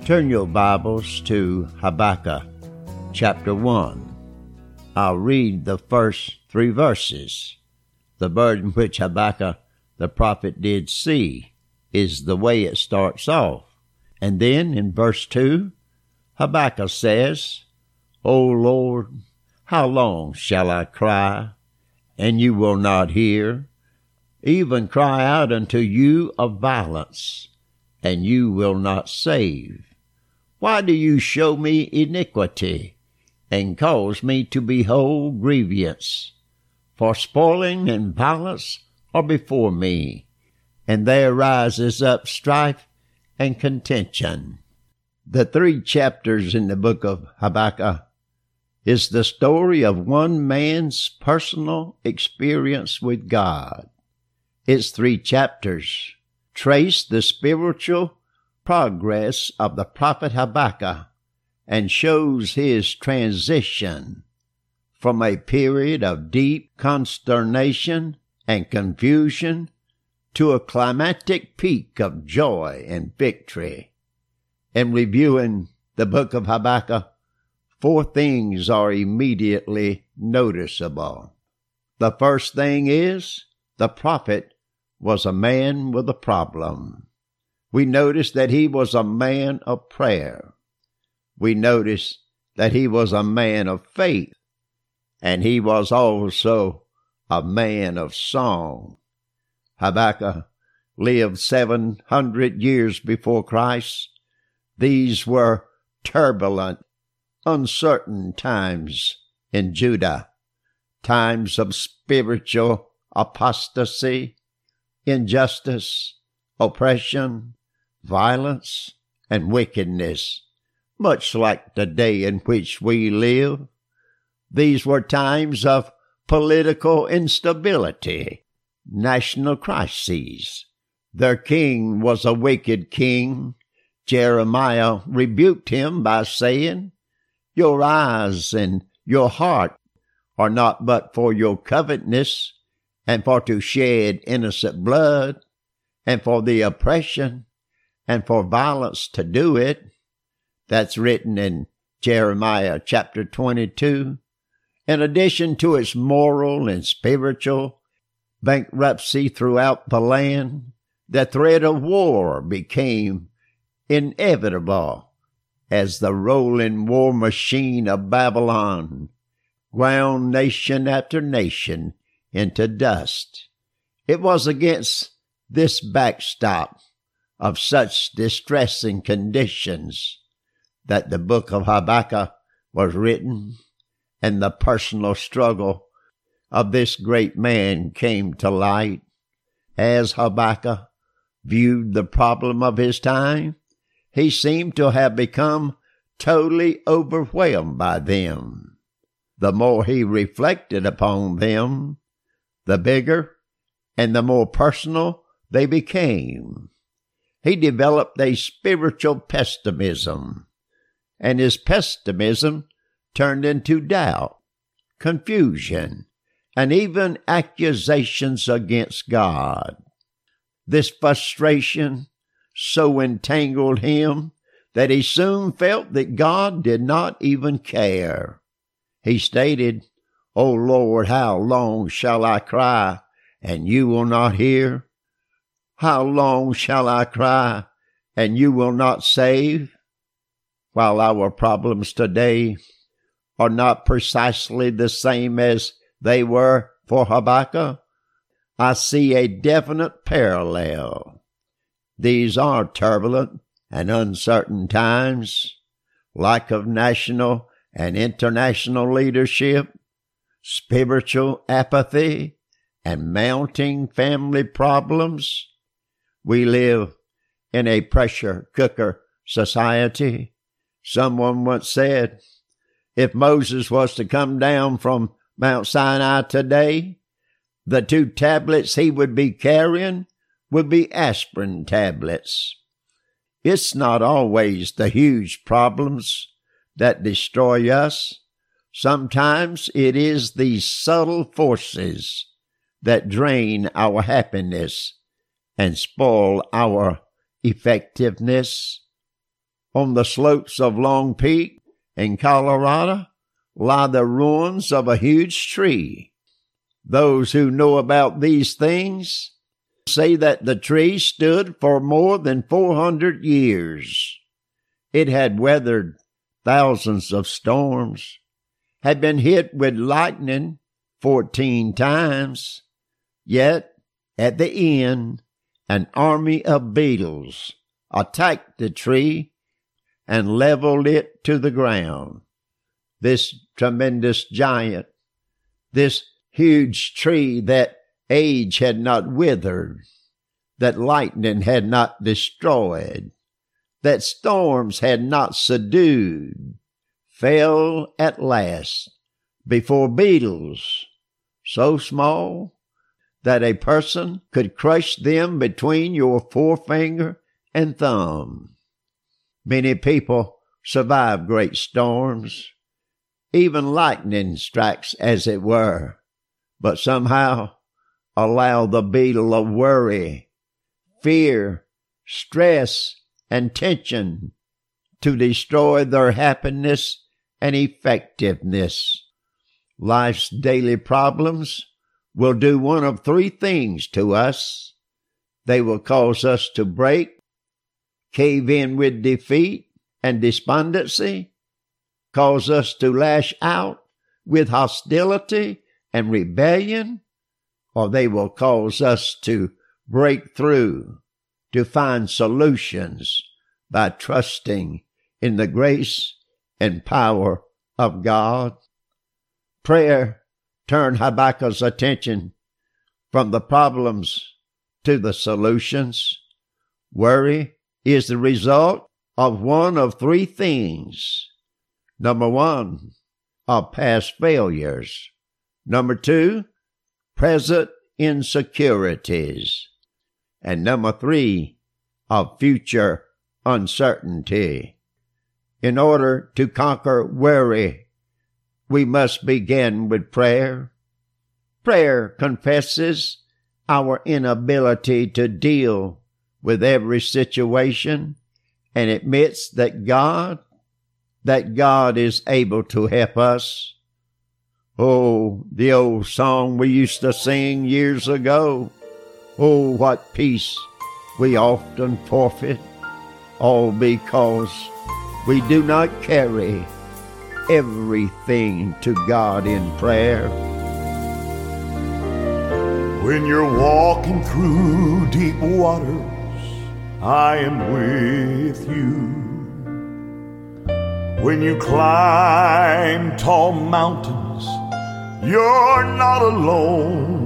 Turn your Bibles to Habakkuk, chapter 1. I'll read the first 3 verses. The burden which Habakkuk the prophet did see is the way it starts off. And then in verse 2, Habakkuk says, O Lord, how long shall I cry, and you will not hear? Even cry out unto you of violence, and you will not save. Why do you show me iniquity, and cause me to behold grievance? For spoiling and violence are before me, and there rises up strife and contention. The 3 chapters in the book of Habakkuk is the story of one man's personal experience with God. Its 3 chapters trace the spiritual progress of the prophet Habakkuk and shows his transition from a period of deep consternation and confusion to a climactic peak of joy and victory. In reviewing the book of Habakkuk, 4 things are immediately noticeable. The first thing is the prophet was a man with a problem. We notice that he was a man of prayer. We notice that he was a man of faith, and he was also a man of song. Habakkuk lived 700 years before Christ. These were turbulent, uncertain times in Judah, times of spiritual apostasy, injustice, oppression, violence, and wickedness, much like the day in which we live. These were times of political instability, national crises. Their king was a wicked king. Jeremiah rebuked him by saying, Your eyes and your heart are not but for your covetousness, and for to shed innocent blood, and for the oppression, and for violence to do it. That's written in Jeremiah chapter 22. In addition to its moral and spiritual bankruptcy throughout the land, the threat of war became inevitable as the rolling war machine of Babylon ground nation after nation into dust. It was against this backstop of such distressing conditions that the book of Habakkuk was written, and the personal struggle of this great man came to light. As Habakkuk viewed the problem of his time, he seemed to have become totally overwhelmed by them. The more he reflected upon them, the bigger and the more personal they became. He developed a spiritual pessimism, and his pessimism turned into doubt, confusion, and even accusations against God. This frustration so entangled him that he soon felt that God did not even care. He stated, O Lord, how long shall I cry, and you will not hear? How long shall I cry, and you will not save? While our problems today are not precisely the same as they were for Habakkuk, I see a definite parallel. These are turbulent and uncertain times, lack of national and international leadership, spiritual apathy, and mounting family problems. We live in a pressure cooker society. Someone once said, if Moses was to come down from Mount Sinai today, the 2 tablets he would be carrying would be aspirin tablets. It's not always the huge problems that destroy us. Sometimes it is these subtle forces that drain our happiness and spoil our effectiveness. On the slopes of Long Peak in Colorado lie the ruins of a huge tree. Those who know about these things say that the tree stood for more than 400 years. It had weathered thousands of storms, had been hit with lightning 14 times, yet at the end, an army of beetles attacked the tree and leveled it to the ground. This tremendous giant, this huge tree that age had not withered, that lightning had not destroyed, that storms had not subdued, fell at last before beetles so small that a person could crush them between your forefinger and thumb. Many people survive great storms, even lightning strikes as it were, but somehow allow the beetle of worry, fear, stress, and tension to destroy their happiness and effectiveness. Life's daily problems will do one of three things to us. They will cause us to break, cave in with defeat and despondency, cause us to lash out with hostility and rebellion, or they will cause us to break through, to find solutions by trusting in the grace and power of God. Prayer turned Habakkuk's attention from the problems to the solutions. Worry is the result of one of three things. Number one, of past failures. Number two, present insecurities. And number three, of future uncertainty. In order to conquer worry, we must begin with prayer. Prayer confesses our inability to deal with every situation and admits that God is able to help us. Oh, the old song we used to sing years ago. Oh, what peace we often forfeit, all because we do not carry everything to God in prayer. When you're walking through deep waters, I am with you. When you climb tall mountains, you're not alone.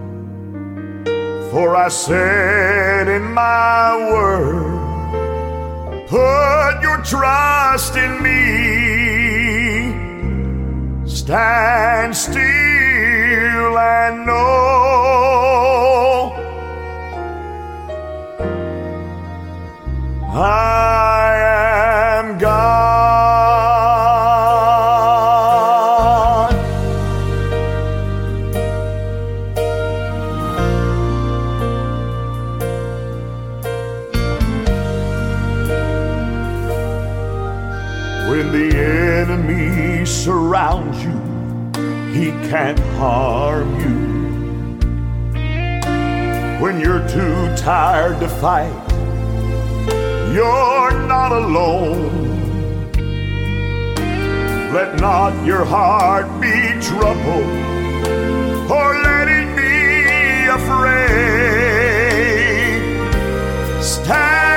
For I said in my word, put your trust in me. Stand still and know I am God. When the enemy surrounds you, he can't harm you. When you're too tired to fight, you're not alone. Let not your heart be troubled, or let it be afraid. Stand